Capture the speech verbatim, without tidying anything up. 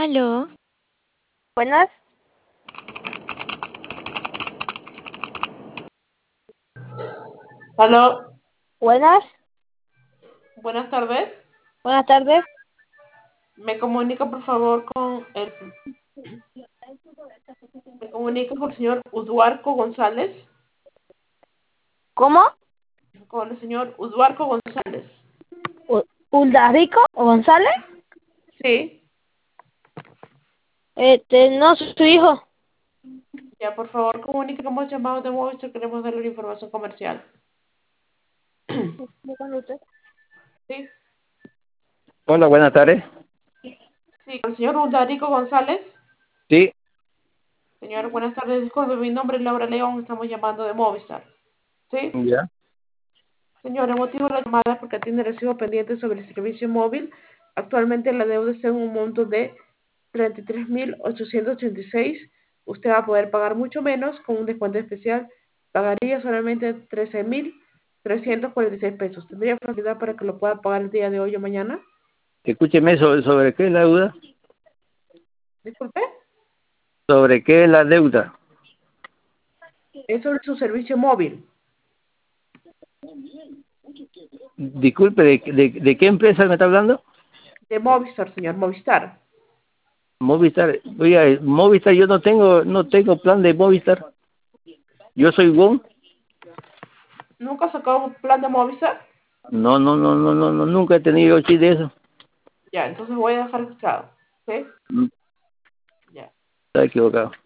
Aló. Buenas. Aló, Buenas. buenas tardes. Buenas tardes. Me comunica por favor con el, me comunica con el señor Uduarco González. ¿Cómo? Con el señor Uduarco González. U- ¿Uldarico González? Sí, Este, no, soy su hijo. ya por favor comunique que hemos llamado de Movistar, queremos darle la información comercial. Sí, Hola, buenas tardes. sí, con el señor Uduarco González. Sí, Señor, buenas tardes, disculpe, mi nombre es Laura León, estamos llamando de Movistar. Sí, ya. señor, el motivo de la llamada es porque tiene recibo pendiente sobre el servicio móvil. Actualmente la deuda está en un monto de treinta y tres mil ochocientos ochenta y seis. Usted va a poder pagar mucho menos con un descuento especial. Pagaría solamente trece mil trescientos cuarenta y seis pesos. ¿Tendría facilidad para que lo pueda pagar el día de hoy o mañana? Escúcheme sobre, sobre qué es la deuda. Disculpe. ¿Sobre qué es la deuda? Es sobre su servicio móvil Disculpe, ¿de, de, de qué empresa me está hablando? de Movistar, señor, Movistar. Movistar. Oiga, Movistar, yo no tengo, no tengo plan de Movistar. Yo soy Won. ¿Nunca ha sacado un plan de Movistar? No, no, no, no, no, no, nunca he tenido chiste de eso. Ya, entonces voy a dejar escuchado. ¿Sí? Mm, Ya. Está equivocado.